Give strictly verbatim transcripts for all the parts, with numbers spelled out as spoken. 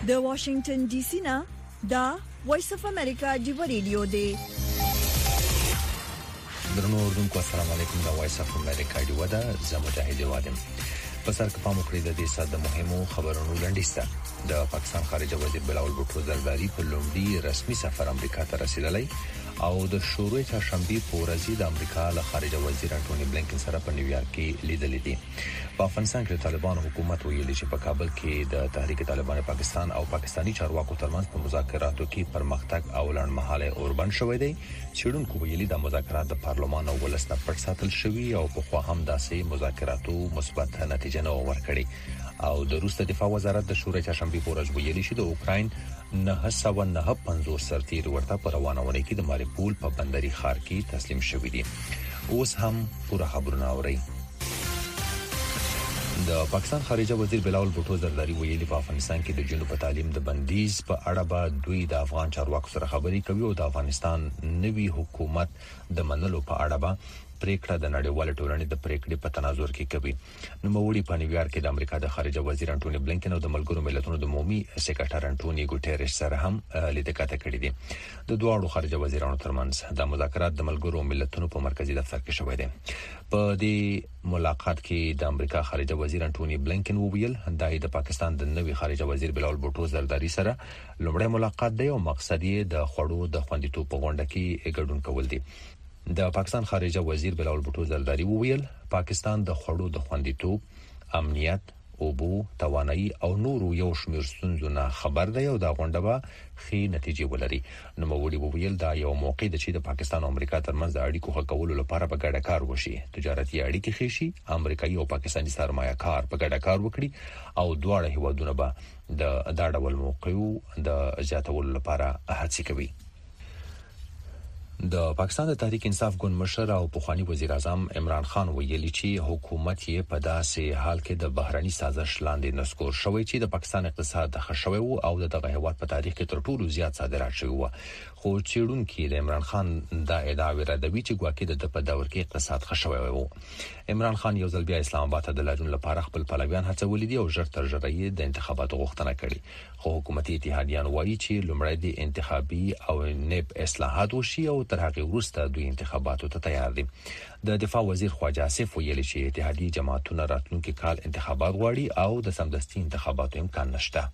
د واشنگټن ډي سي نه دا وایس اف امریکا دی ریډیو دی. درنو اوردونکو السلام علیکم. دا وایس اف امریکا دی ودا زموږه هیوادم په سر کې پام وکړئ د دې ساده مهمو خبرونو لنډیسته. د پاکستان خارجه وزیر بلاول بوټو زرداری په لومړي رسمي سفر امریکا ته رسیدلی او د شروع چهارشنبه په ورځ د امریکا له خارجه وزیر انټونی بلینکن سره په نیویارک کې لیدل دي. په افغانستان کې طالبان حکومت ویلي چې په کابل کې د تحریک طالبان پاکستان او پاکستانی چارواکو ترمنځ په مذاکراتو کې پرمختګ او لړمحاله اوربند شوې دي. چېرونکو ویلي د مذاکرات د پارلمان او ولسمه پټ ساتل شوی او په خو هم داسې مذاکراتو مثبت نتیجه نه ورکړي. او د روسي دفاع وزارت د شورای چهارشنبه په ورځ ویلي چې د اوکراین نه سوه نه پنځوس سرتیر ورته په روانونه کې د ماریپول په بندري ښار کې تسلیم شوی دي. اوس هم پوره خبرونه اورئ. د پاکستان خارجه وزیر بلاول بوټو زرداری ویلي په افغانستان کې د جنوب په تعلیم د بندیز په اړه به دوی د افغان چارواکو سره خبرې کوي او د افغانستان نوي حکومت د منلو په اړه به پریکړه د نړیوال ټولنې د پریکړې په تناظر کې کوي. نو موړي په نیویارک کې د امریکا د خارجه وزیر انټونی بلینکن او د ملګرو ملتونو د عمومي سکرټر انټونی ګوټيريش سره هم لیدکته کړې دي. د دوه خارجه وزیرانو ترمنځ د مذاکرات د ملګرو ملتونو په مرکزی دفتر کې شوې دي. په دې ملاقات کې د امریکا خارجه وزیر انټونی بلینکن وویل د پاکستان د نوي خارجه وزیر بلاول بوټو زرداری سره لومړی ملاقات دی او مقصد یې د خوړو د خوندیتوب په غونډه کې ګډون کول دي. د پاکستان خارجه وزیر بلاول بوټو زرداری وویل پاکستان د خوړو د خوندیتوب، امنیت، اوبو، توانایي او نورو یو شمېر ستونزو نه خبر دی او دا غونډه به ښې نتیجې ولري. نو موړي وویل دا یو موقع ده چې د پاکستان او امریکا ترمنځ د اړیکو ښه کولو لپاره په ګډه کار وشي. تجارتي اړیکې ښې شي، امریکایي او پاکستاني سرمایه کار په ګډه کار وکړي او دواړه هیوادونه به د دا ډول موقعو د زیاتولو لپاره هڅې کوي. د پاکستان د تحریک انصاف ګوند مشر او پخوانی وزیر اعظم عمران خان ویلي چې حکومت یې په داسې حال کې د بهرني سازش لاندې نسکور شوی چې د پاکستان اقتصاد ښه شوی او د دغه هیواد په تاریخ کې تر ټولو زیات صادرات شوی و. خو چېرونکو د عمران خان دا ادعا ردوي چې ګواکې د په دور کې اقتصاد ښه شوی و. عمران خان یو ځل بیا اسلام آباد ته د لاجون لپاره خپل پلویان هڅولي دي او ژر تر ژره یې د انتخاباتو غوښتنه کړې. خو حکومتي اتحادیان وایي چې لومړی د انتخابي او نب اصلاحات وشي او تر هغه وروسته دوی انتخاباتو ته تیار دي. د دفاع وزیر خواجه آصف ویلي چې اتحادیې جماعتونه راتلونکي کال انتخابات غواړي او د سمدستي انتخاباتو امکان نشته.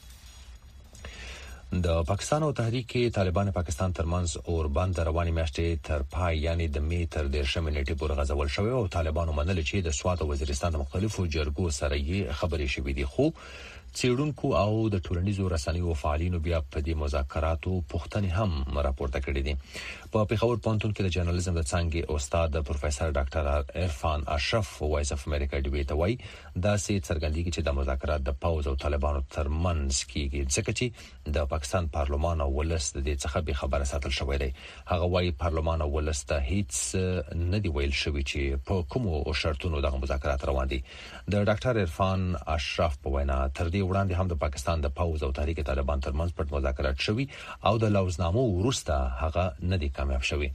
د پاکستان او تحریک طالبان پاکستان ترمنځ اوربند رواني میاشتې تر پای یعنی د می تر دیرشمې نیټې پورې غځول شوی او طالبانو منل چې د سوات او وزیرستان د مختلفو جرګو سره یې خبرې شوې دي. خو چېرونکو او د ټولنیزو رسنیو فعالینو بیا په دې مذاکراتو پوښتنې هم راپورته کړې دي. په پیښور پوهنتون کې د جرنالیزم د څانګې استاد پروفیسور ډاکټر عرفان اشرف وایس اف امریکا دی ویته وای دا سي څرګندېږي چې د مذاکرات د پاوز او طالبانو ترمنځ کېږي ځکه چې د پاکستان پارلمان او ولس د دې څخه به خبره ساتل شوې ده. هغه وایي پارلمان او ولس ته هیڅ نه دی ویل شوی چې په کومو شرطونو دغه مذاکرات روان دي. د ډاکټر عرفان اشرف په وینا تر دې وړاندې هم د پاکستان د پاوز او تحریک طالبان ترمنځ پټ مذاکرات شوي او د لوزنامو وروسته هغه نه دي کامیاب شوی.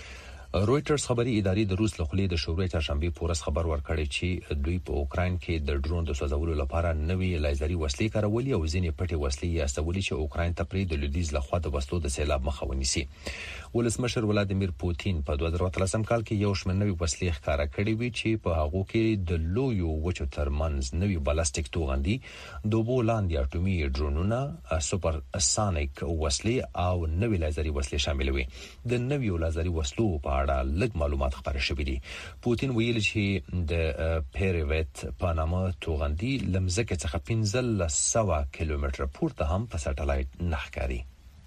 رويټرز خبري ادارې د روس له خلې د شورای چهارشنبه پورس خبر ورکړی چې دوی په اوکراین کې د ډرون د سوځولو لپاره نوې لیزري وسلې کارولې او ځینې پټې وسلې یې استولې چې اوکراین ته پرې د لویدیز لخوا د وسلو د سیلاب مخه ونیسي. ولسمشر ولادیمیر پوتین په دوه زره اتلسم کال کې یو شمېر نوې وسلې ښکارا کړې وي چې په هغه کې د لویو وچو ترمنځ نوې بالستیک توغندي، دوبو لاندې اټومي ډرونونه، سوپر سانیک وسلې او نوې لیزري وسلې شامل وي. د نویو لیزري وسلو په اړه لږ معلومات خبره شوې دي. پوتین ویل چې د پیریویت په نامه توغندي لمزکه څخه پنځه سوه کیلومتره پورته هم په سټلایټ نښکاري.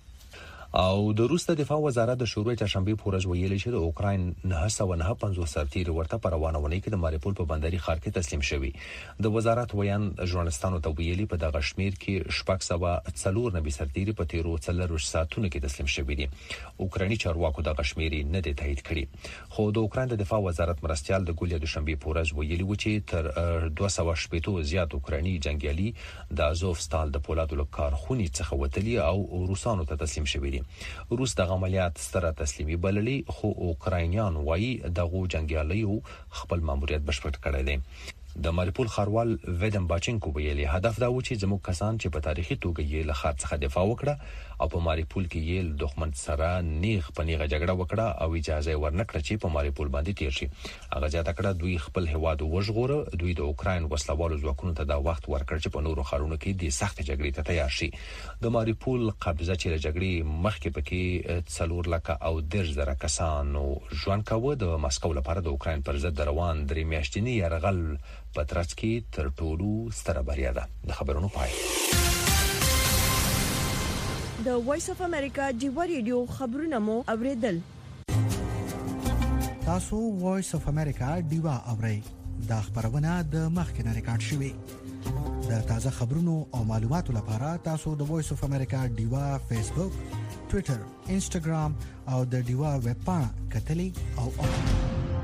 او د روس د دفاع وزارت د شروع چهارشنبه په ورځ ویلي چې د اوکراین نه سوه نه پنځوس سرتیر ورته په روانونه کې د ماریپول په بندري ښار کې تسلیم شوی. د وزارت ویان ژورنالستانو ته ویلي په دغه شمیر کې شپږ سوه څلور نوي سرتیر په تیرو څلور ساعتونو کې تسلیم شوی دي. اوکرایني چارواکو دغه شمیر نه دی تایید کړی. خو د اوکراین د دفاع وزارت مرستيال د ګولیا د شنبه په ورځ ویلي و چې تر دوه سوه شپږ زیات اوکرایني جنگیالي د ازوفستال د پولادو له کارخونې څخه وتلي او روسانو ته تسلیم شوی دي. روس د عملیات ستره تسلیمي بللي خو اوکراینیان وایي دغه جنگیالیو خپل ماموریت بشپړ کړی دی. د ماریپول خاروال ویدم باچنکو ویلي هدف دا و چې زموږ کسان چې په تاریخي توګه یې له خاط څخه دفاع وکړه او په ماریپول کې یې له دښمن سره نیغ په نیغه جګړه وکړه او اجازه ورنکړه چې په ماریپول باندې تیر شي. هغه زیاته کړه دوی خپل هواد وژغوره، دوی د اوکراین وسلوالو ځواکونو ته دا وخت ورکړ چې په نورو ښارونو کې د سخت جګړې ته تیار شي. د ماریپول قبضه چې له جګړې مخکې پکې څلور لکه او دېرش زره کسانو ژوند کاوه. د مسکو لپاره د اوکراین پر ضد روان درې میاشتنی یرغل په ترڅ کې تر ټولو ستره بریا ده. د خبرونو پای. د وایس اف امریکا ډیو ریډیو خبرونه مو اوریدل. تاسو وایس اف امریکا ډیوا اورئ. دا خبرونه د مخکنه ریکارډ شوې. د تازه خبرونو او معلوماتو لپاره تاسو د وایس اف امریکا ډیوا فیسبوک، ټوئیټر، انسټاګرام او د ډیوا ویب پاڼه کتلي او اورئ.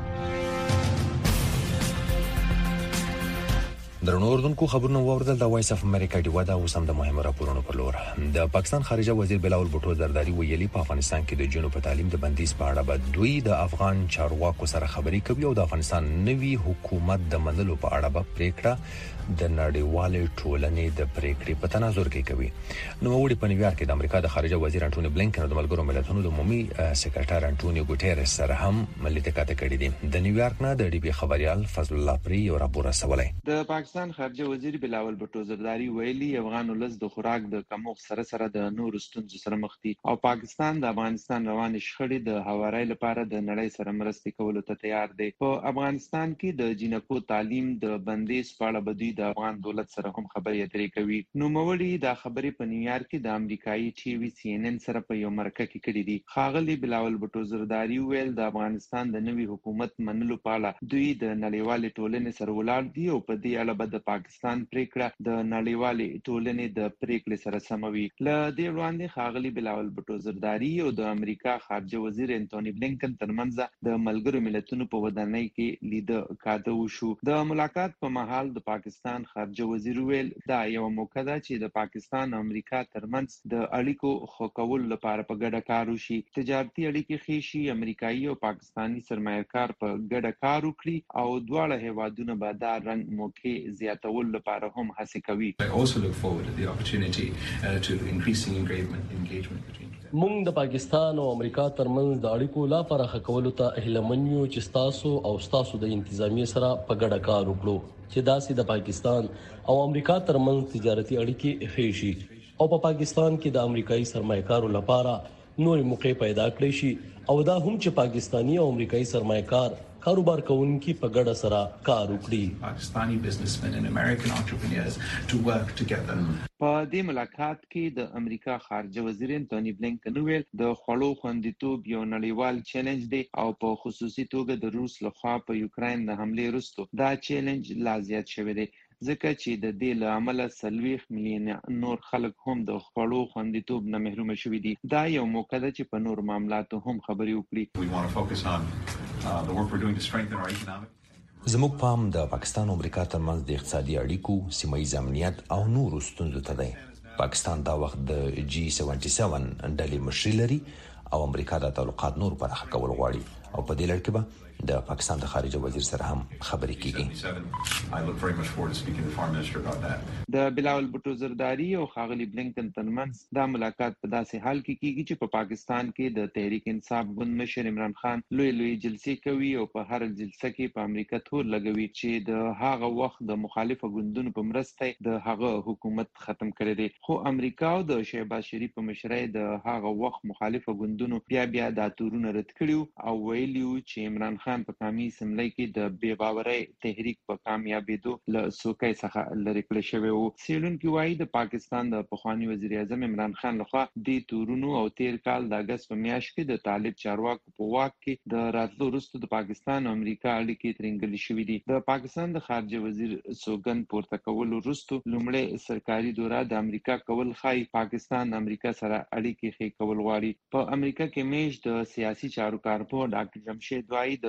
درنو اردوونکو خبرونه واوریدل. د وایس اف امریکا ډیوا دا اوس هم د مهمو راپورونو پر لور. د پاکستان خارجه وزیر بلاول بوټو زرداری ویلي په افغانستان کې د جنوب تعلیم د بندیز په اړه به دوی د افغان چارواکو سره خبرې کوي او د افغانستان نوي حکومت د منلو په اړه به پریکړه د نړیوالې ټولنې د پریکړې په تناظر کې کوي. نو وړي په نیویارک کې د امریکا د خارجه وزیر انټونی بلینکن او د ملګرو ملتونو د عمومي سکرټر انټونیو ګوټيرس سره هم ملتقات کړي دي. د نیویارک نه د ډي بي خبريال فضل الله پری یو راپور رسولای. د پاکستان خارجه وزیر بلاول بوټو زرداری ویلي افغان ولس د خوراک د کمښت سره سره د نورو ستونزو سره مخ دي او پاکستان د افغانستان روانې شخړې د هواري لپاره د نړۍ سره مرستې کولو ته تیار دی. په افغانستان کې د جنکو تعلیم د بندیز په اړه بدوی د افغان دولت سره هم خبرې اترې کوي. نو مولي دا خبرې په نیویارک کې د امریکایي ټي وي سی ان ان سره په یو مرکه کې کړې دي. خاغلی بلاول بوټو زرداری ویل د افغانستان د نوي حکومت منلو په اړه دوی د نړیوالې ټولنې سره ولاړ دي او په دې اړه به د پاکستان پریکړه د نړیوالې ټولنې د پریکړې سره سموي. ل دې وړاندې خاغلی بلاول بوټو زرداری او د امریکا خارجه وزیر انټونی بلینکن ترمنځ د ملګرو ملتونو په ودانۍ کې لیده کاته وشو. د ملاقات په مهال د پاکستان خارجه وزیر ویل دا یو موقع ده چې د پاکستان او امریکا ترمنځ د اړیکو ښه کولو لپاره په ګډه کار وشي. تجارتي اړیکې ښې شي، امریکایي او پاکستانی سرمایه‌کار په ګډه کار وکړي او دواړه هیوادونه به دا رنګ موقع زیاتول لپاره هم هڅه کوي. I also look forward to the opportunity uh, to increasing engagement engagement between موږ د پاکستان او امریکا ترمنځ د اړیکو لپاره ښه کولو ته هیلمن یو چې تاسو او تاسو د انتظامی سره په ګډه کار وکړو چې داسې د پاکستان او امریکا ترمنځ تجارتي اړیکې ښې شي او په پاکستان کې د امریکایي سرمایه‌کارو لپاره نور موقع پیدا کړی شي او دا هم چې پاکستانی او امریکایي سرمایه‌کار کاروبار کوونکي په ګډه سره کار وکړي. Pakistani businessmen and American entrepreneurs to work together. په دې ملاقات کې د امریکا خارجه وزیر انټونی بلینکن ویل د خړو خوندیتوب یو نړیوال چیلنج دی او په خصوصي توګه د روس لخوا په یوکرين د حمله وروسته دا چیلنج لا زیات شوی دی ځکه چې د دې له امله سلويخ میلیون نور خلک هم د خړو خوندیتوب نه محروم شوي دي. دا یو موقع ده چې په نور معاملاتو هم خبرې وکړي. We want to focus on uh, the work we're doing to strengthen our economic زموږ پام د پاکستان او امریکا ترمنځ د اقتصادي اړیکو، سیمه‌ییز امنیت او نورو ستونزو ته دی. پاکستان دا وخت د جی سیونټي سیون ډلې مشري لري او امریکا د تعلقات نور پراخه کول غواړي او په دې لړ کې به د پاکستان د خارجه وزیر سره هم خبرې کیږي. I look very much forward to speaking to the foreign minister about that. د بلاول بوټو زرداری او خاغلی بلینکن ترمنځ دا ملاقات په داسې حال کې کیږي چې په پاکستان کې د تحریک انصاف ګوند مشر عمران خان لوی لوی جلسې کوي او په هر جلسه کې په امریکا تور لګوي چې د هغه وخت د مخالفه ګوندونو په مرسته د هغه حکومت ختم کړي دي. خو امریکا او د شهباز شریف په مشرۍ د هغه وخت مخالفه ګوندونو بیا بیا د تورونه رد کړیو او ویلیو چې عمران خان په کامي سملای کې د بے باورۍ تحریک په کامیابیدو له سوکای څخه لری کړی شوی وو. سیلونکي وایي د پاکستان د پخوانی وزیر اعظم عمران خان لخوا د تورونو او تیر کال د اگست په میاشت کې د طالب چارواکو په واک کې د راتلو وروسته د پاکستان او امریکا اړیکې ترنګلې شوې دي. د پاکستان د خارجه وزیر سوګند پورته کول وروسته لومړی سرکاري دوره د امریکا کول خای پاکستان امریکا سره اړیکې ښې کول غواړي. په امریکا کې میش د سیاسي چارو کارپو ډاکټر جمشید وایي د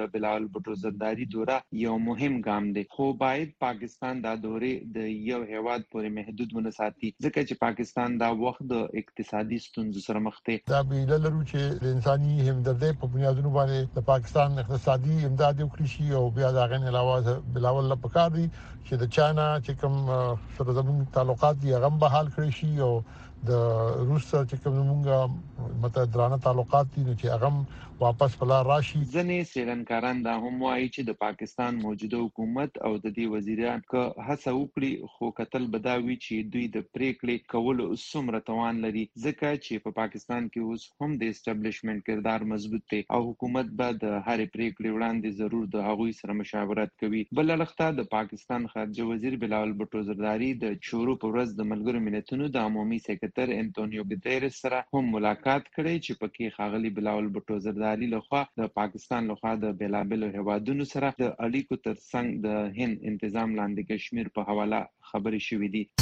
د بلاول بوټو زرداری دوره یو مهم ګام دی، خو باید پاکستان دا دوره د یو هیواد پورې محدود ونه ساتي، ځکه چې پاکستان دا وخت د اقتصادي ستونزو سره مخ دی. دا به لرو چې د انساني همدردۍ په بنیادونو باندې د پاکستان اقتصادي امداد وکړي شي او بیا دا غن علاوه بلاول لا پکار دي چې د چاینا چې کوم سره زموږ تعلقات دي هغه بحال کړی شي او د روس سره چې کوم موږ متدرانه تعلقات دي چې هغه واپس بلا راشي. ځنې سیلانکاران دا هم وایي چې د پاکستان موجوده حکومت او د دې وزیران که هڅه وکړي خو کتل بداوي چې دوی د پریکړې کولو څومره توان لري، ځکه چې په پاکستان کې اوس هم د اسټابلیشمنت کردار مضبوط دی او حکومت به د هر پریکړې وړاندې ضرور د هغوی سره مشاورت کوي. بل لخته د پاکستان خارجه وزیر بلاول بوټو زرداری د شروع په ورځ د ملګرو ملتونو د عمومي سکرټر انټونیو ګوتيرس سره هم ملاقات کړی چې پکې ښاغلي بلاول بوټو زرداری لخوا د پاکستان لخوا د بلابل هوادونو سره د اړیکو ترڅنګ د هند انتظام لاندې کشمیر په حواله خبرې شوې دي.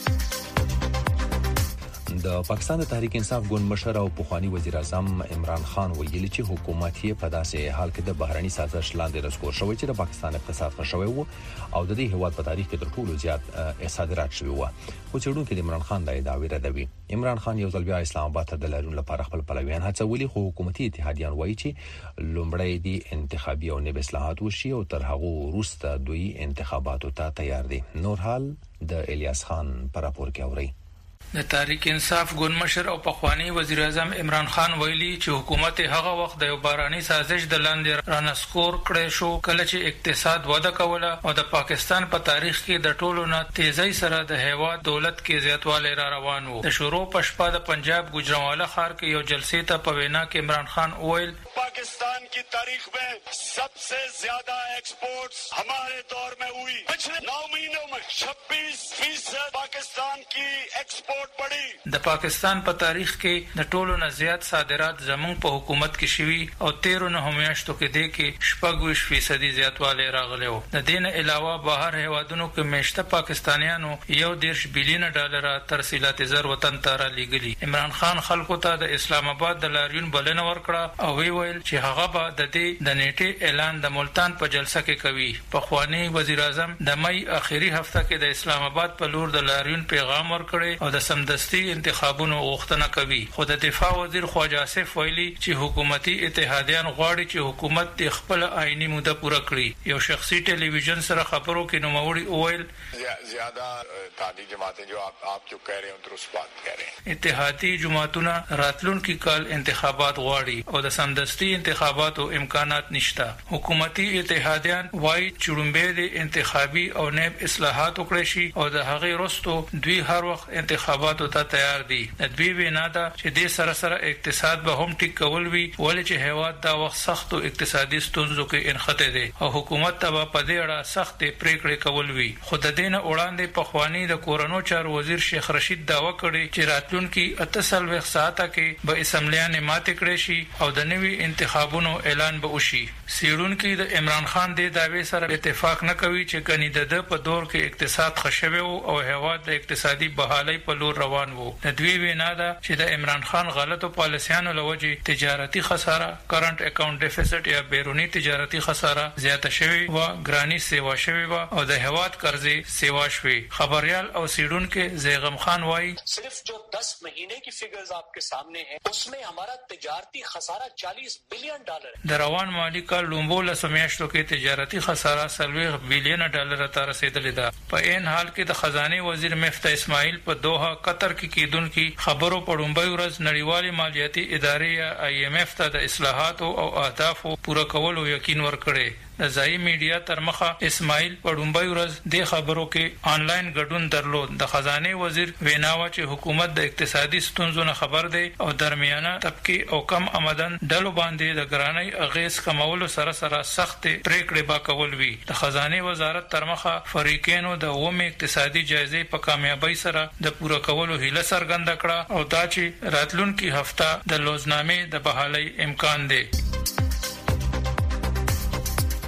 د پاکستان د تحریک انصاف ګوند مشر او پخوانی وزیر اعظم عمران خان ویلي چې حکومت یې په داسې حال کې د بهرني سازش لاندې رسکور شوی چې د پاکستان اقتصاد خښوي وو او د دې هیواد په تاریخ کې تر ټولو زیات صادرات شوی وو. خو څېړونکو د عمران خان د ادعاوې ردوي. عمران خان یو ځل بیا اسلام آباد ته د لارون لپاره خپل پلویان هڅولي، خو حکومتي اتحادیان وایي چې لومړی دی انتخابي او نوي اصلاحات وشي او تر هغه وروسته دوی انتخاباتو ته تیار دي. نور حال د الیاس خان پر راپور کې اوري. د تحریک انصاف ګوند مشر او پخوانی وزیر اعظم عمران خان ویلي چې حکومت هغه وخت د یو باراني سازش د لاندې رانسکور کړی شو کله چې اقتصاد وده کوله او د پاکستان په تاریخ کې د ټولو نه تیزی سره د هیواد دولت کې زیاتوالی را روان وو. د شروع په شپه د پنجاب گوجرانواله ښار کې یو جلسې ته په وینا کې عمران خان وویل पाकिस्तान की तारीख में सबसे ज्यादा एक्सपोर्ट्स हमारे दौर में हुई. पिछले नौ महीनों में छब्बीस फीसद पाकिस्तान की एक्सपोर्ट बढ़ी. د पاकिस्तान په تاریخ کې د ټولو نه زیات صادرات زموږ په حکومت کې شوي او تیرو نه میاشتو کې دی کې شپږ فیصدي زیاتوالی راغلی و. د دې نه علاوه بهر هیوادونو کې میشته پاکستانیانو یو دېرش بیلیونه ډالر ترسیلات زر وطن ته را لیږلي. عمران خان خلکو ته د اسلام آباد د لاریون بلنه ورکړه او وی ویل چې هغه به د دې د نیټې اعلان د ملتان په جلسه کې کوي. پخوانی وزیر اعظم د مئی اخیری هفته کې د اسلام آباد په لور د لاریون پیغام ورکړي او د سمدستي انتخابونو غوښتنه کوي. خو د دفاع وزیر خواجه آصف ویلي چې حکومتي اتحادیان غواړي چې حکومت د خپل آئینی موده پوره کړي. یو شخصي ټلویزیون سره خبرو کې نوموړي وویل زیاده اتحادی جماعتیں جو آپ آپ جو کہہ رہے ہیں درست بات کہہ رہے ہیں. اتحادی جماعتونه راتلونکي کال انتخابات غواړي او د سمدستي انتخاباتو امکانات نشته. حکومتي اتحادیان وايي چې لومبه د انتخابي او نیب اصلاحات وکړي شي او د هغې وروسته دوی هر وخت انتخاباتو ته تیار دي. د دوی وینا ده چې د سره سره اقتصاد به هم ټیک کول وي ولې چې هیواد دا وخت سختو اقتصادي ستونزو کې انخته دي او حکومت ته په دې اړه سخت پریکړې کول وي. خو د دې نه وړاندې پخوانی د کورونو چارو وزیر شیخ رشید داوا کړی چې راتلونکي اتصل وخت ساعته کې به اسمبلیان ماته کړي شي او د نوي انتخابونو اعلان به وشي. سیړونکو د عمران خان د دعوی سره اتفاق نه کوي چې کني د په دور کې اقتصاد خښوي او هیواد د اقتصادي بحالۍ په لور روان وو. د دوی وینا ده چې د عمران خان غلطو پالیسیانو لوجه تجارتي خساره کرنٹ اکاؤنٹ ډیفیسټ یا بیرونی تجارتي خساره زیاته شوی و، ګرانی سیوا شوی و او د هیواد قرضې سیوا شوی. خبريال او سیړونکو زیغم خان وایي صرف جو دس مہینے کی فگرز آپ کے سامنے ہیں اس میں ہمارا تجارتی خسارہ چالیس بلین ڈالر ہے. د روان مالی کال لومبو لسمیاشتو کې تجارتي خساره سلويغ بلین ډالر ته رسیدلې ده. په این حال کې د خزانه وزیر مفتح اسماعیل په دوحه قطر کې کیدونکو خبرو په ډومبۍ ورځ نړیوالې مالیاتي ادارې یا آی ایم ایف ته د اصلاحات او اهدافو پوره کولو یقین ورکړي. د ځای میډیا تر مخه اسماعیل په ډومبۍ ورځ د خبرو کې آنلاین ګډون درلود. د خزانه وزیر ویناوه چې حکومت د اقتصادي ستونزو نه خبر دی او درمیانه طبقه او کم آمدن ډلو باندې د ګرانۍ اغیز کمولو سره سره سخت پریکړې با کول وی. د خزانه وزارت تر مخه فریقینو د اومه اقتصادي جایزې په کامیابی سره د پوره کولو هیله څرګنده کړه او دا چې راتلونکي هفته د لوزنامې د بحالۍ امکان دی.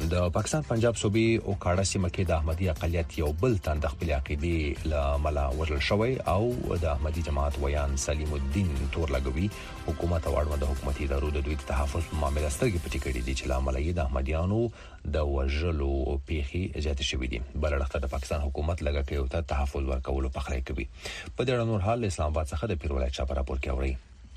د پاکستان پنجاب صوبې او کاړه سیمه کې د احمدي اقلیت یو بل تن د خپل عقیدې لامل وژل شوی او د احمدي جماعت ویان سلیم الدین تور لګوي. حکومت او اړوند حکومتي ادارو د دوی تحفظ په معاملې سترګې پټې کړې دي چې لامل یې د احمدیانو د وژلو پیخي زیات شوې دي. بل اړخ د پاکستان حکومت لګه کوي ته تحفظ ورکولو په خړې کوي. په دې اړه نور حال اسلام آباد څخه د پیر ولایت چاپرا پور کې اوري.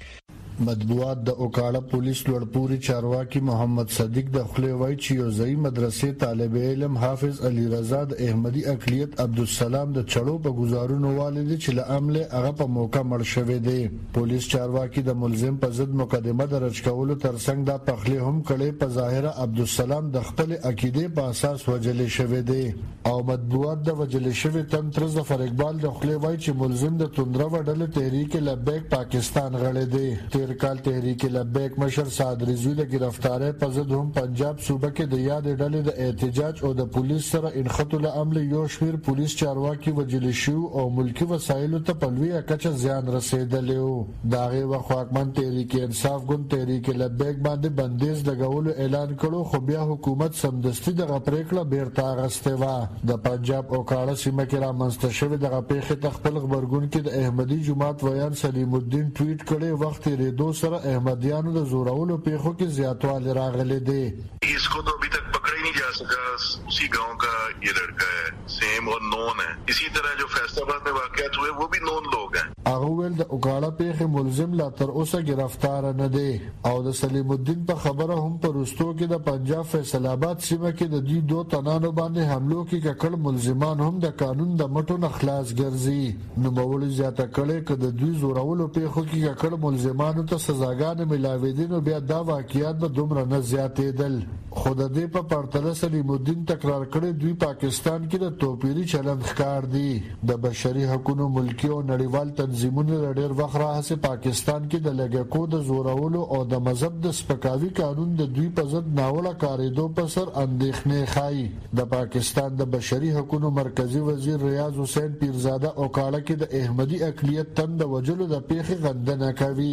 مطبوعات د اوکاړه پولیس لوړپوري چارواکي محمد صدیق د خلیوای چې یو ځای مدرسې طالب علم حافظ علي رضا د احمدي اقلیت عبدالسلام د چړو په گزارونو والد چې له عمل هغه په موقع مړ شوی دی. پولیس چارواکي د ملزم په ضد مقدمه درج کولو ترڅنګ د پخلی هم کړي په ظاهره عبدالسلام د خپل عقیده په اساس وجل شوی دی او مطبوعات د وجل شوی تن تر ظفر اقبال د خلیوای چې ملزم د توندره وډل تحریک لبیک پاکستان غړي دی. کال تحریک لبیک مشر سعد رضوی د گرفتاری په ضد هم پنجاب صوبه کې د یاد ډلې د احتجاج او د پولیس سره انخطو له عمل یو شمیر پولیس چارواکي وجل شو او ملکی وسایلو ته په لویه کچه زیان رسیدلی و. د هغې وخت واکمن تحریک انصاف ګوند تحریک لبیک باندې بندیز لګولو اعلان کړو خو بیا حکومت سمدستي دغه پریکړه بیرته اخیستې وه. د پنجاب او کاړه سیمه کې رامنځته شوې دغه پیښې ته خپل غبرګون کې د احمدي جماعت ویان سلیم الدین ټویټ کړی وخت یې دو سره احمدیانو د زورولو پیښو کې زیاتوالی راغلی دی. इसको तो अभी तक पकड़ा ही नहीं जा सका. उसी गांव का ये लड़का है, सेम और नोन है. इसी तरह जो फैसलाबाद में वाकयात हुए वो भी नोन लोग हैं. هغه ول د اوکاړه پیښې ملزم لا تر اوسه گرفتار نه دی او د سلیم الدین په خبره هم پر رستو کې د پنجاب فیصل آباد سیمه کې د دوی دوه تنانو باندې حملو کې ککړ ملزمان هم د قانون د مټو نه خلاص ګرځي. نو مولوی زیاته کړي ک د دوی زورولو پیښو کې ککړ ملزمانو ته سزاګانې ملاوي نو بیا دا واقعیات به دومره نه زیاتېدل. خو د دې په پرتله سلیم الدین تکرار کړي دوی پاکستان کې د توپیری چلند ښکار دي. د بشري حقوقو ملکی او نړیوال تنظیمونو ډېر وخت راهسې پاکستان کې د لګکو د زورولو او د مذهب د سپکاوي قانون د دوی په ضد ناوړه کارېدو په سر اندېښنې ښایي. د پاکستان د بشري حقوقو مرکزی وزیر ریاض حسین پیرزاده اوکاړه کې د احمدي اقلیت تن د وجلو د پیښې غندنه کوي.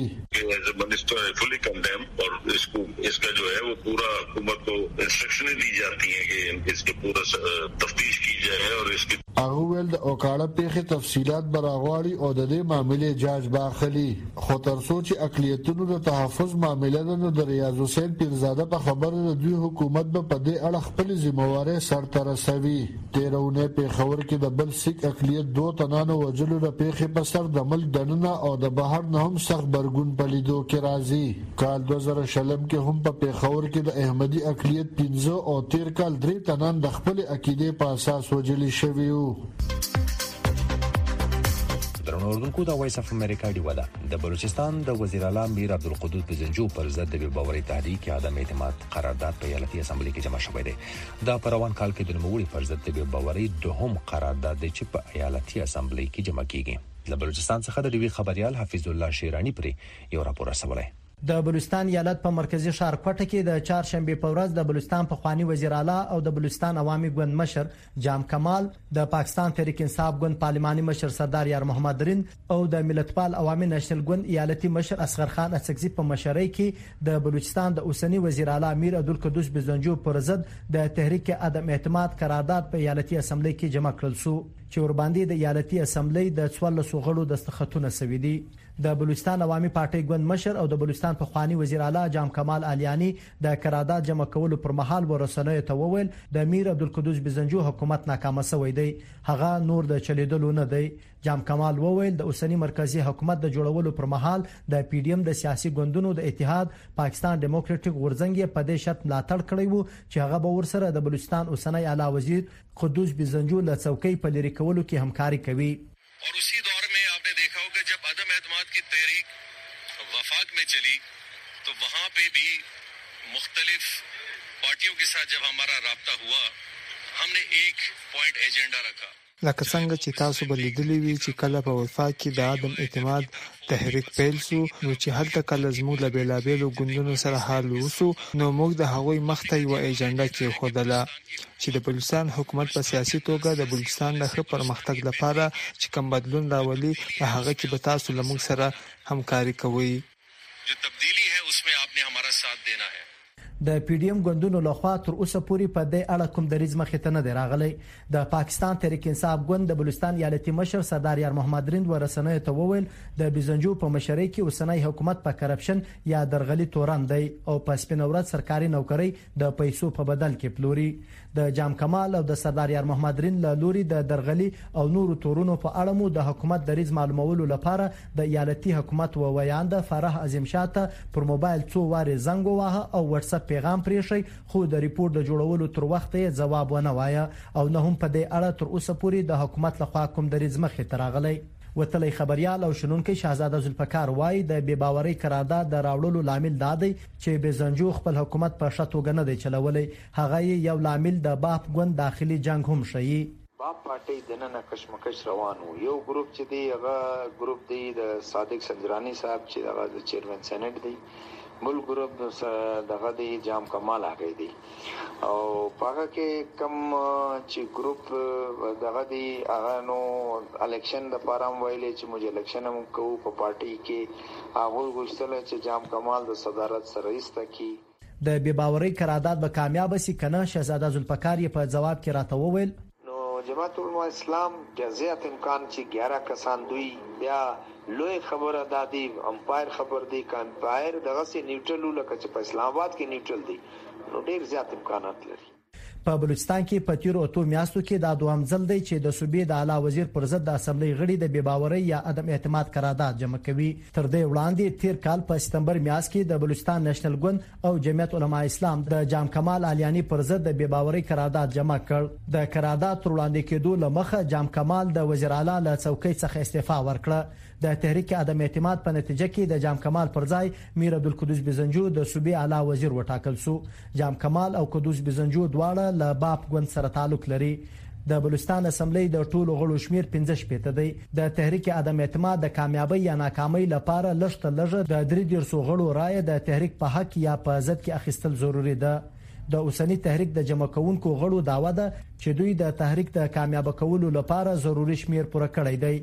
फुली कंडेम और इसको इसका जो है वो पूरा हुकूमत को इंस्ट्रक्शनें दी जाती हैं कि इसके पूरा तफ्तीश की जाए और इसके هغه ول د اوکاړه پیښې تفصيلات براغواړي او د دې معاملې جاج باخلي. خو تر څو چې اقلیتونو د تحفظ معاملې نو د ریاض حسین پیرزاده په خبره د دوی حکومت به په دې اړه خپل ذمہواری سرته رسوي. تیرونه پیښور کې د بل سیک اقلیت دوه تنانو وجلو د پیښې په سر د ملک دننه او د بهر نه هم سخت برګون پلیدو کې راځي. کال دوه زره شلم کې هم په پیښور کې د احمدي اقلیت پنځه او تیر کال درې تنان د خپل عقیده په اساس وجل شوي وو. درنو اردوونکو د وایس اف امریکا دی ودا د بلوچستان د وزیر اعلی میر عبدالقدوس بزنجو پر ضد د باوري تحریک عدم اعتماد قرارداد په ایالتي اسمبلی کې جمع شوی دی. دا پروان کال کې د نوموړي پر ضد د باوري دوهم قرارداد چې په ایالتي اسمبلی کې جمع کیږي. د بلوچستان څخه د ریوی خبريال حفیظ الله شیرانی پر یو راپور رسولای. د بلوچستان ایالت په مرکزی ښار کوټه کې د چهارشنبه په ورځ د بلوچستان پخوانی وزیر اعلی او د بلوچستان عوامي ګوند مشر جام کمال، د پاکستان تحریک انصاف ګوند پارلماني مشر سردار یار محمد درین او د ملتپال عوامي نېشنل ګوند ایالتي مشر اصغر خان اڅکزي په مشرۍ کې د بلوچستان د اوسنی وزیر اعلی امیر عبدالقدوس بزنجو پر ضد د تحریک عدم اعتماد قرارداد په ایالتي اسمبلی کې جمع کړل شو چې ور باندې د ایالتي اسمبلی د څوارلس غړو دستخطونه سوي دي. د بلوچستان عوامي پارټي ګوند مشر او د بلوچستان پخوانی وزیر اعلی جام کمال الیانی د قرارداد جمع کولو پر مهال ورسنوي ته وویل د امیر عبدالقدوس بزنجو حکومت ناکامه شوی دی، هغه نور د چلیدلو نه دی. جام کمال وویل د اوسنی مرکزی حکومت د جوړولو پر مهال د پی ډی ایم د سیاسي ګوندونو د اتحاد پاکستان ډیموکراټیک ورزنګ په دې شرط ملاتړ کړی وو چې هغه به ورسره د بلوچستان اوسنی اعلی وزیر قدوس بزنجو له څوکۍ په لری کولو کې همکاري کوي. और उसी दौर में आपने देखा होगा जब अदम एतमाद की तहरीक वफाक में चली तो वहां पे भी मुख्तलिफ पार्टियों के साथ जब हमारा राब्ता हुआ हमने एक पॉइंट एजेंडा रखा. لکه څنګه چې تاسو بلیدلی وی چې کله په وفاق کې د عدم اعتماد تحریک پیل شو نو چې هلته کله زموږ له بیلابیلو ګوندونو سره حال وسو نو موږ د هغوی مخته یو ایجنډا کې خوده چې د بلوچستان حکومت په سیاسي توګه د بلوچستان د ښه پرمختګ لپاره چې کوم بدلون راولي په هغه کې به تاسو له موږ سره همکاري کوئ. जो तब्दीली है उसमें आपने हमारा साथ देना है. د پی ډی ایم ګوندونو لخوا تر اوسه پورې په دې اړه کوم دریځ مخې ته نه دی راغلی. د پاکستان تحریک انصاف ګوند د بلوچستان ایالتي مشر سردار یار محمد رند ورسنۍ ته وویل د بزنجو په مشرۍ کې اوسنۍ حکومت په کرپشن یا درغلي تورن دی او په سپینورت سرکاري نوکری د پیسو په بدل کې پلوري. د جام کمال او د سردار یار محمد رند له لوري د درغلي او نورو تورونو په اړه مو د حکومت دریځ معلومولو لپاره د ایالتي حکومت و ویاند فرح عظیم شاته پر موبایل څو واره زنګ ووهه او واتس اپ پیغام پریښی، خو د ریپورت د جوړولو تر وخت یې جواب ونه وایه او نه هم په دې اړه تر اوسه پورې د حکومت لخوا کوم دریځ مخې ته راغلی. وتلی خبريال او شنونکو شهزاده ذوالفقار وای د بې باورۍ قرارداد د راوړلو لامل دا دی چې بزنجو خپل حکومت په شتوګه نه دی چلولي. هغه یو لامل د باپ ګوند داخلي جنگ هم شي. باپ پارټي د نن کشمکش روانو یو ګروپ چې دی هغه ګروپ دی د صادق سنجرانی صاحب چې هغه د چیرمن سېنات دی، بل ګروپ دغه دی جام کمال هغه دی او هغه کې کم چې ګروپ دغه دی هغه نو الیکشن د پارام ویلې چې موږ الیکشن هم کوو په پارټي کې هغه غوښتل چې جام کمال د صدارت سره ایسته کی. د بې باورۍ قرارداد به کامیاب شي کنه؟ شهزاده ذوالفقار یې په جواب کې راته وویل جماعت علماء اسلام جزئیات امکان چې ګیارہ کسان دوی بیا لوی خبره دادی امپایر خبر دی کا امپایر دغه سي نیوټرل لکه چې په اسلام آباد کې نیوټرل دی نو ډیر زیات امکانات لري. په بلوچستان کې په تیرو اتو میاشتو کې دا دوهم ځل دی چې د صوبې د اعلی وزیر پر ضد د اسمبلی غړي د بې باورۍ یا عدم اعتماد قرارداد جمع کوي. تر دې وړاندې تیر کال په سپتمبر میاشت کې د بلوچستان نېشنل ګوند او جمعیت علماء اسلام د جام کمال الیانی پر ضد د بې باورۍ قرارداد جمع کړ. د قرارداد تر وړاندې کېدو لمخه جام کمال د وزیر اعلی له څوکۍ څخه استعفا ورکړه. د تحریک عدم اعتماد په نتیجه کې د جام کمال پر ځای میر عبدالقدوس بزنجو د صوبې اعلی وزیر وټاکل شو. جام کمال او قدوس بزنجو دواړه له باپ ګوند سره تعلق لري. د بلوچستان اسمبلی د ټولو غړو شمیر پنځه شپېته دی. د تحریک عدم اعتماد د کامیابی یا ناکامۍ لپاره لږ تر لږه د درې دیرشو غړو رائے د تحریک په حق یا په ضد کې اخیستل ضروری ده. د اوسنی تحریک د جمع کونکو غړو داوا ده چې دوی د تحریک د کامیاب کولو لپاره ضروری شمیر پوره کړی دی.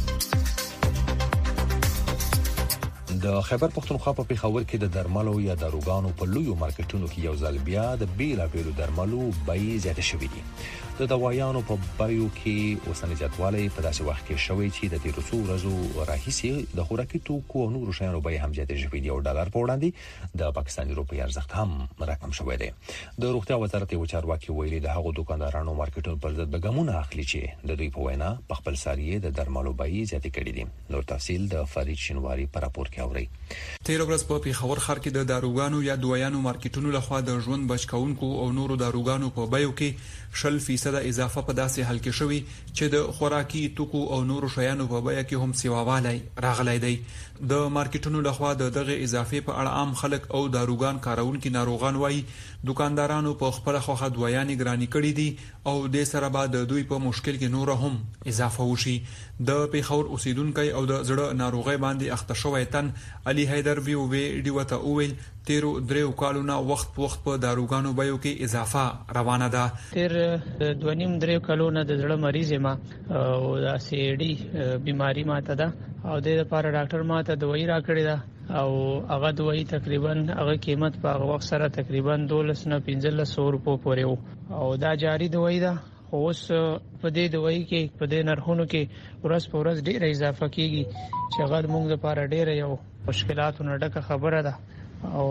د خیبر پختونخوا په پیښور کې د درملو یا داروګانو په لویو مارکیټونو کې یو ځل بیا د بیلابیلو درملو بیې زیاتې شوې دي. د دوايانو په بیو کې اوسنۍ زیاتوالی په داسې وخت کې شوی چې د تیرو څو ورځو راهیسې د خوراکي توکو او نورو شیانو بیې هم زیاتې شوې دي او ډالر په وړاندې د پاکستاني روپۍ ارزښت هم راکم شوی دی. د روغتیا وزارت یو چارواکي ویلي د هغو دکاندارانو مارکیټونو پر ضد ګامونه اخلي چې د دوی په وینا په خپل ساریه د درملو بیې زیاتې کړې دي. نور تفصیل د فرید شینواری پر راپور کې اوري. تیر ورځ په پیښور ښار کې د داروګانو یا دوايانو مارکیټونو لخوا د ژوند بچکونکو او نورو داروګانو په بیو کې شل فیصد اضافه په داسې حل کې شوی چې د خوراکي توکو او نورو شیانو په بیه کې هم سیواوالی راغلی دی. د مارکیټونو لخوا د دغه اضافه په اړه عام خلک او داروګان کارونکو ناروغان وایي دکاندارانو په خپل خوخه دوايانې ګرانی کړې دي او د سره بعد د دوی په مشکل کې نور هم اضافه وشي. د پیښور اوسیدونکو او د زړه ناروغي باندې اخته شوی تن علي حیدر وی او وی ډیوته اویل تیرو دریو کالونو وخت په وخت په داروګانو بیو کې اضافه روانه ده. تیر دونیم دریو کالونو د زړه مریض ما او د سیډي بیماری ماته ده او د لپاره ډاکټر ماته دوايي راکړې ده او هغه دوايي تقریبا هغه قیمت په هغه وخت سره تقریبا دولس نه پنځلس سو روپو پورې وو او دا جاری دوايي ده. اوس په دې دوايي کې په دې نرخونو کې ورځ په ورځ ډېر اضافه کیږي چې هغه موږ لپاره ډېر یو مشکلاتو نه ډکه خبره ده او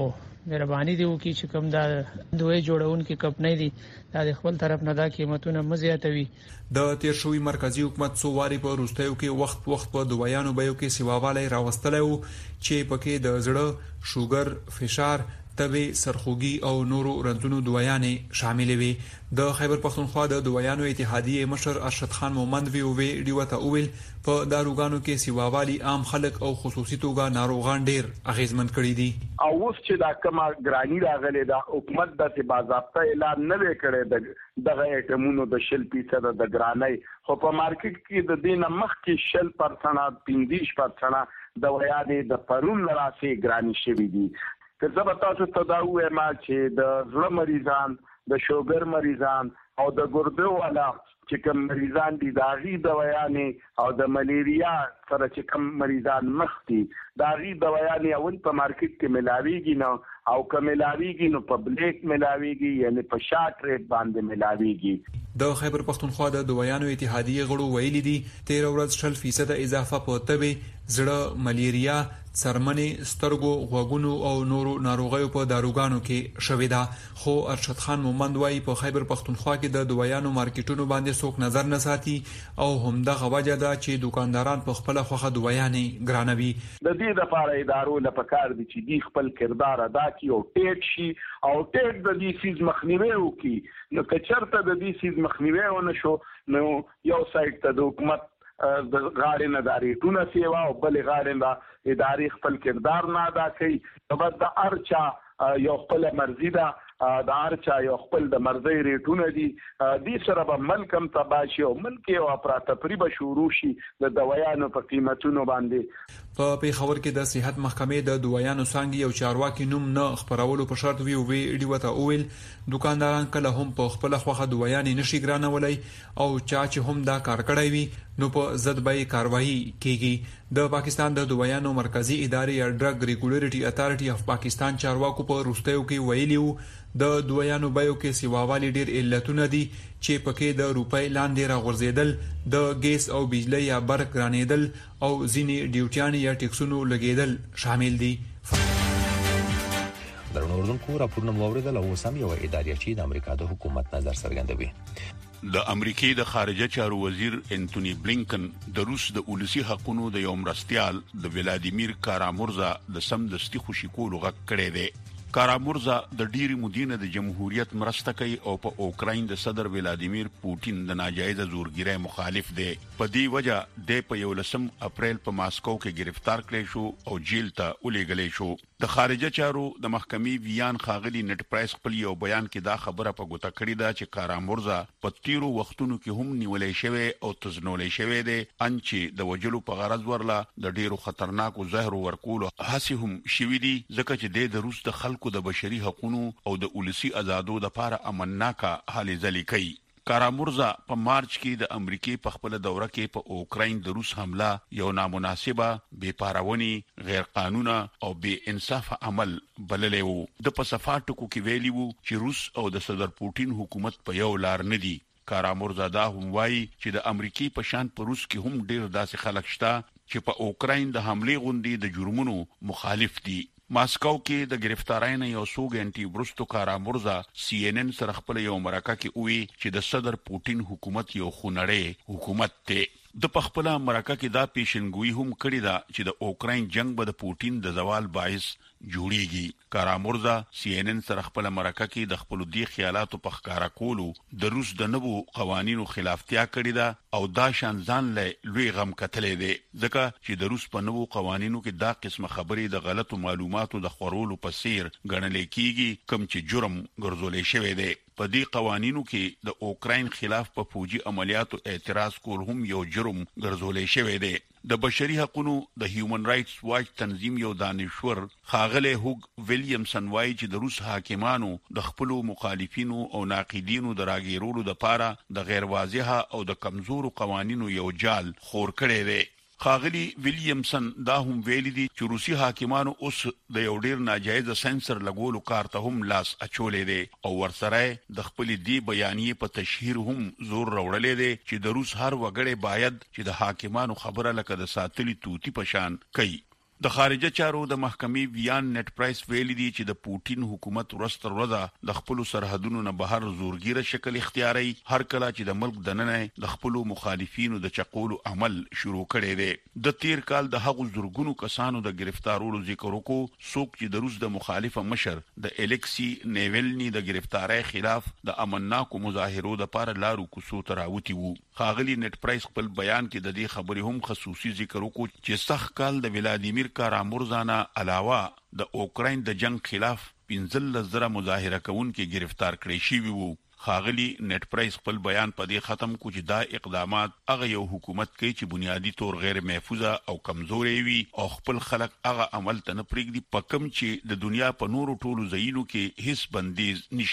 مهرباني دی وکړي چې کوم دا دوی جوړونکو کمپنۍ دي دا د خپل طرف نه دا قیمتونه مزیاتوي. د تیر شوی مرکزی حکومت څو واری په روستیو کې وخت وخت په دوايانو بیو کې سیواوالی راوستلی وو چې پکې د زړه، شوګر، فشار، تبه، سرخوږي او نورو رنځونو دوايانې شامل وي. د خیبر پختونخوا د دوايانو اتحادیې مشر ارشد خان مومند وی او وی ډیوته اویل په داروګانو کې سیواوالی عام خلک او خصوصي توګه ناروغان ډیر اغیزمن کړي دي. او اوس چې دا کومه ګرانی راغلي دا حکومت د باضابطه اعلان نه وکړي دغه ایټمونو د شل فیصد د ګرانی خو په مارکیټ کې د دینه مخ کې شل پرسنټ پنځه پرسنټ دوايانې د پرون لراسي ګرانی شوي دي. که زه به تاسو ته دا ووایم چې د زړه مریضان د شوګر مریضان او د ګردو والا چې کوم مریضان دي دا غي دوايانې او د ملیریا سره چې کوم مریضان مخ دي دا غي دوايانې اول په مارکیټ کې ملاويږي نو او که ملاويږي نو په بلیک ملاويږي یعنی په شارټ ریټ باندې ملاويږي. د خیبر پختونخوا د دویانو اتحادیه غړو ویلي دي تیر ورځ شل فیصد اضافه په تبه زړه ملیریا سرمنې سترګو غوګونو او نورو ناروغیو په داروګانو کې شوې ده. خو ارشد خان مومند وايي په خیبر پختونخوا کې د دویانو مارکیټونو باندې څوک نظر نه ساتي او همدغه وجه ده چې دکانداران په خپل خوخه دویانې ګرانوي. د دې لپاره ادارو لپاره دي چې دی خپل کردار ادا کړي او ټیټ شي او ټیټ د دې سیز مخنیوي وکړي. نو کچرته د دې سیز مخنیوي ونه شو نو یو سایت ته د حکومت د غاړې نه داریټونه سیوا او بل غاړې نه اداري خپل کردار نه ادا کوي. نو بس د ارچا یو خپل مرزي ده د ارچا یو خپل د مرزي ریټونه دي دې سره به ملکم تباشي او ملک او افراطپری به شروع شي د دوايانو په قیمتونو باندې. په پیښور کې د صحت محکمې د دوايانو څنګه یو چارواکي نوم نه خبرولو په شرط وی وی ډیو ته اویل دکانداران کله هم په خپل خوخه دوايانې نشي ګرانولای او چا چې هم دا کار کړی وي نو په ضد به کاروایی کیږي. د پاکستان د دوايانو مرکزی ادارې یا ډرګ ریګولیټری اتھارټي اف پاکستان چارواکو په روستیو کې ویلیو د دویانو بایو کې سیواوالي ډیر علتونه دي چې پکې د روپۍ لاندې راغورځیدل د ګیس او بجلی یا برق رانیدل او ځینې ډیوټیان یا ټیکسونو لګیدل شامل دي. درنو اردوونکو راپورونه مو اوریدل او سم یو ادارې چې د امریکا د حکومت نظر څرګندوي. د امریکای د خارجه چارو وزیر انټونی بلینکن د روس د اولسي حقوقو د یو مرستيال د ولادیمیر کارامورزا د سمدستي خوشی کولو غږ کړی دی. کارامورزا د ډیری مدینه د جمهوریت مرسته کوي او په اوکراین د صدر ولادیمیر پوتین د ناجایز زورګیرۍ مخالف دی. په دې وجه د په یولسم اپریل په ماسکو کې گرفتار کړی شو او جیل ته ولېږلی شو. د خارجه چارو د محکمې ویان خاغلی نت پرایس خپل یو بیان کې دا خبره په ګوته کړې ده چې کارامورزا په تیرو وختونو کې هم نیولې شوی او تزنولې شوی دی ان چې د وجلو په غرض ورله د ډیرو خطرناکو زهر ورکولو هڅې هم شوې دي ځکه چې د روس د خلکو د بشري حقوقو او د اولسي آزادو د لپاره امنناکه حالې ځلې کوي. کارامورزا په مارچ کې د امریکای په خپل دوره کې په اوکراین د روس حمله یو نامناسبه بے پارونی غیر قانونه او بے انصاف عمل بللی وو. د پسفاټو کې ویلی وو چې روس او د صدر پوتین حکومت په یو لار نه دي. کارامورزا دا هم وایي چې د امریکای په شان په روس کې هم ډیر داسې خلک شته چې په اوکراین د حمله غوندي د جرمونو مخالف دي. ماسکو کې د گرفتارۍ نه یو څو غنټې وروسته کارامورزا سی ان ان سره خپل یو مرکه کې وی چې د صدر پوتین حکومت یو خونړی حکومت دی. د پخپله مرکه کې دا پیشنګوئی هم کړی دا چې د اوکراین جنگ به د پوتین د زوال باعث جوړیږي. کارامورزا سی ان ان سره خپل مرکه کې د خپل دی خیالاتو په ښکارا کولو د روس د نوو قوانینو خلافتیا کړی دا او دا شان ځان له لوی غم کتلې دی ځکه چې د روس په نوو قوانینو کې دا قسمه خبرې د غلطو معلوماتو د خورولو په سیر ګڼل کېږي کوم چې جرم ګرځولې شوی دی. په دې قوانینو کې د اوکراین خلاف په فوجي عملیاتو اعتراض کول هم یو جرم ګرځولې شوی دی. د بشري حقوقو د هیومن رائټس واچ تنظیم یو دانشور خاغله هوګ ویلیامسن وایي چې د روس حاکمانو د خپل مخالفینو او ناقدینو د راګیرولو لپاره د غیر واضحه او د کمزورو قوانینو یو جال خور کړی دی. خاغلی ویلیامسن دا هم ویلي دي چې روسي حاکمانو اوس د یو ډیر ناجایز سنسر لګولو کار ته هم لاس اچولې دي او ورسره د خپل دی بیانیه په تشهیر هم زور راوړلې دي چې د روس هر وګړی باید چې د حاکمانو خبره لکه د ساتلی توتی پشان کوي. د خارجه چارو د محکمې ویان نت پرایس ویلي دي چې د پوتین حکومت ورستر ورځ د خپل سرحدونو نه بهر زورګیره شکل اختیاري هر کله چې د ملک دننه د خپل مخالفینو د چقولو عمل شروع کړي دي. د تیر کال د هغو زورګونو کسانو د گرفتارولو ذکر وکړو څوک چې د روس د مخالفه مشر د الکسی نیولنی د گرفتاری خلاف د امنناکو مظاهرو د لپاره لارو کوڅو ته راوتی وو. خاغلی نت پرایس خپل بیان کې د دې خبرې هم خصوصي ذکر وکړو چې سخت کال د ولادیمیر کارامورزا نه علاوه د اوکراین د جنگ خلاف پنځل زره مظاهره کوونکي گرفتار کړي شوي وو. خاغلی نت پرایس خپل بیان په دې ختم کو چې دا اقدامات هغه یو حکومت کوي چې بنیادی طور غیر محفوظه او کمزوري وي او خپل خلک هغه عمل ته نه پرېږدي په کوم چې د دنیا په نورو ټولو ځایونو کې هیڅ بندیز نشته.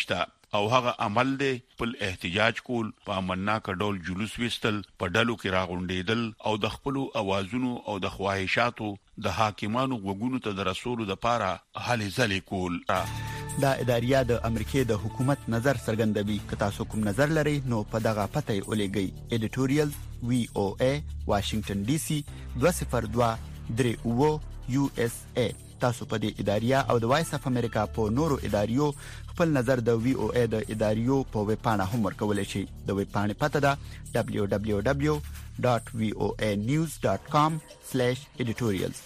او هغه عمل دی په احتجاج کول په امنناک ډول جلوس وستل په ډلو کې راغونډېدل او د خپل اوازونو او د خواهشاتو د حاکمانو وګونو ته د رسولو لپاره هلې ځلې کول. دا اداریه د امریکای د حکومت نظر څرګندوي. که تاسو کوم نظر لرئ نو په دغه پته ولېږئ. ایډیټوریال وی او ای واشنگټن ډي سي دوه صفر دوه درې اوه یو اس ای. تاسو په دې اداریه او د وایس اف امریکا په نورو اداریو خپل نظر د وی او ای د اداریو په ویب پاڼه هم ورکولای شئ. د ویب پاڼې پته ده دبليو دبليو دبليو ډاټ وی او ای نیوز ډاټ کام سلیش ایډیټوریالز.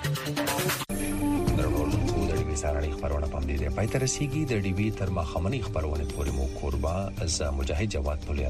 سارنی خبرونه پام دي پای تر سیګي د ډي وی تر مخمنې خبرونه پورې مو قربا از مجاهد جواد پولیل